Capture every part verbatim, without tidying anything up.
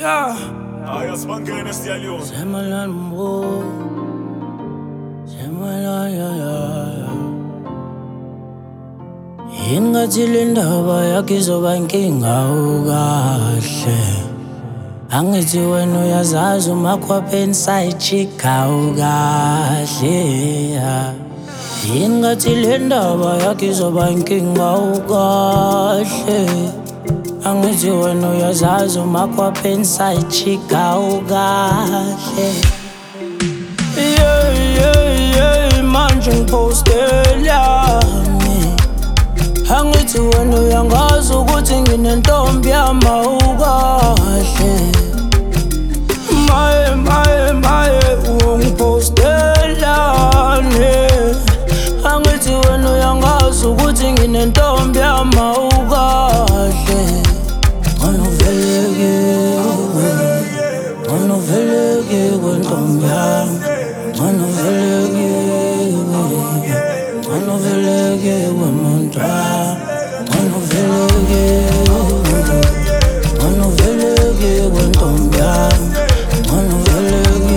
Yeah. Ah, ja, spanken is die alio. Semalan mo. Semalan ya ya ya. Ingathi le ndaba yakhe izoba inkinga ukahle. Angithi wena uyazazi umakhwapha inside chick awukahle. Ingathi le ndaba yakhe izoba inkinga ukahle. Angithi wena uyazazi umakhwapha inside chick awukahle. Yeah, yeah, yeah, manje ngiposteliani. Angithi wena uyangazi ukuthi nginentombi yama ukahle. Maye, maye, maye, ungiposteliani. Angithi wena uyangazi ukuthi nginentombi yama ukahle. Ngonoveleke, ngonoveleke kwentombi yami. Ngonoveleke, ngonoveleke kwemuntu wami. Ngonoveleke, ngonoveleke kwentombi yami. Ngonoveleke,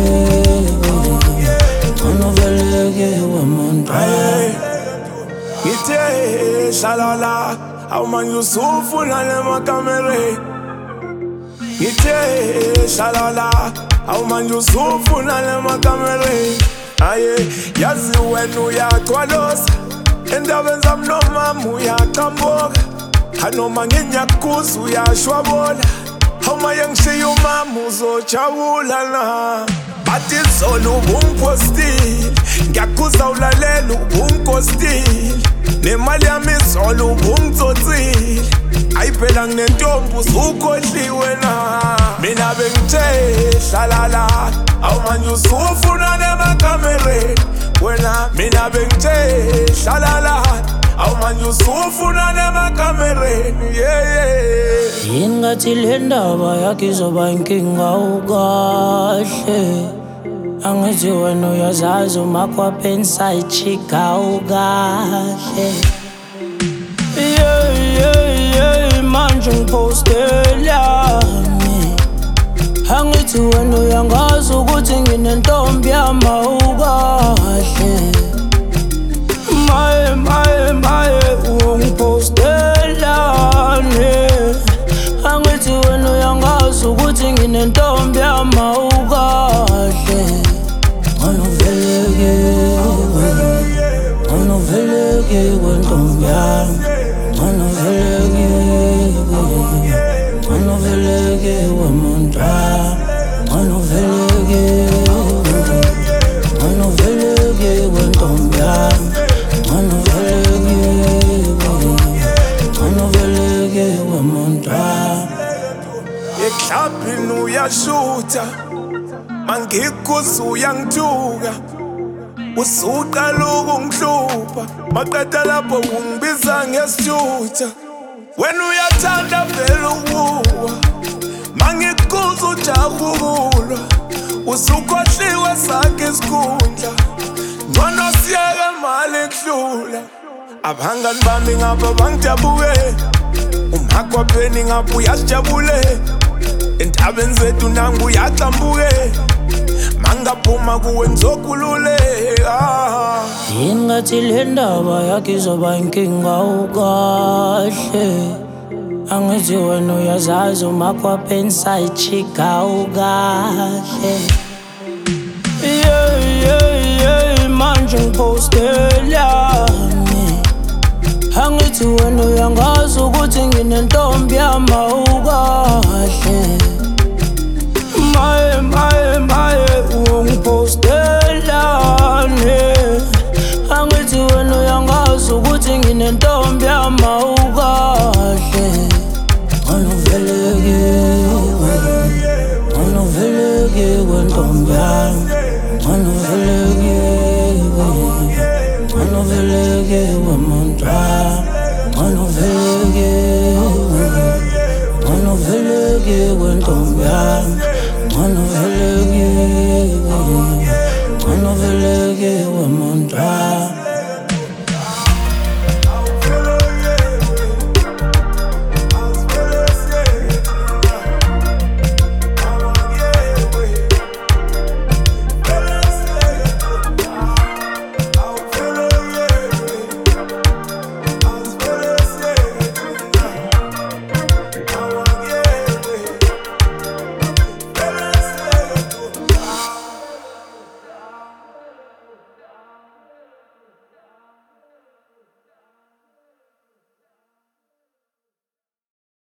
ngonoveleke kwemuntu wami. Ngithe hlala la, awumanje usufuna lemakamereni. Ngithe hlala la, awumanje usufuna lemakamereni. Aye, yazi wena uyagcwalosa, endabeni zami nomama uyaqambuka. Anoma nginyakuza uyashwabola, awumaye ngishiya umama uzojabula na. Bathi zolo ubungipostile, ngiyakhuza ulalela ubungikostile. Nemali yami izolo ubungitsotsile, ayi phela nginentombi usukhohliwe na. Mina bengithe hlala la, awumanje usufuna nemakamereni. Wena mina bengithe hlala la, awumanje usufuna nemakamereni. Yeah, yeah. Ingathi le ndaba yakhe izoba inkinga ukahle. Angithi wena uyazazi umakhwapha inside chick awukahle. Yeah, yeah, yeah, manje ngiposteliani. Angithi wena uyangazi ukuthi nginentombi yama ukahle. Maye, maye, maye, ungiposteliani. Angithi wena uyangazi ukuthi nginentombi yama ukahle. Ngonoveleke, ngonoveleke kwentombi yami. Ngonoveleke, ngonoveleke kwemuntu wami. Ngonoveleke, ngonoveleke kwentombi yami. Ngonoveleke, ngonoveleke kwemuntu wami. Eklabhini uyashutha, mangikuze uyangithuka. Usuqala ukungihlupha, maqeda lapho ungibiza ngesithutha. Wena uyathanda vele ukuwa, mangikuze ujakulwa. Usukhohliwe sakhe isikhundla, ngcono siyeke mali ekudlula. Abangani bami ngapha bangijabuke, umakhwapheni ngapha uyasijabule. Endabeni zethu nangu uyaqambuke, mangaphuma kuwe ngizokhululeka. Ingathi le ndaba yakhe izoba inkinga ukahle. Angithi wena uyazazi umakhwapha inside chick awukahle. Yeah, yeah, yeah, manje ngiposteliani. Angithi wena uyangazi ukuthi nginentombi yama ukahle. Maye, maye, maye, ungiposteliani. Angithi wena uyangazi ukuthi nginentombi yama ukahle. Ngonoveleke, ngonoveleke kwentombi yami. Ngonoveleke, ngonoveleke kwemuntu wami. Ngonoveleke, ngonoveleke kwentombi yami. Ngonoveleke, ngonoveleke kwemuntu wami.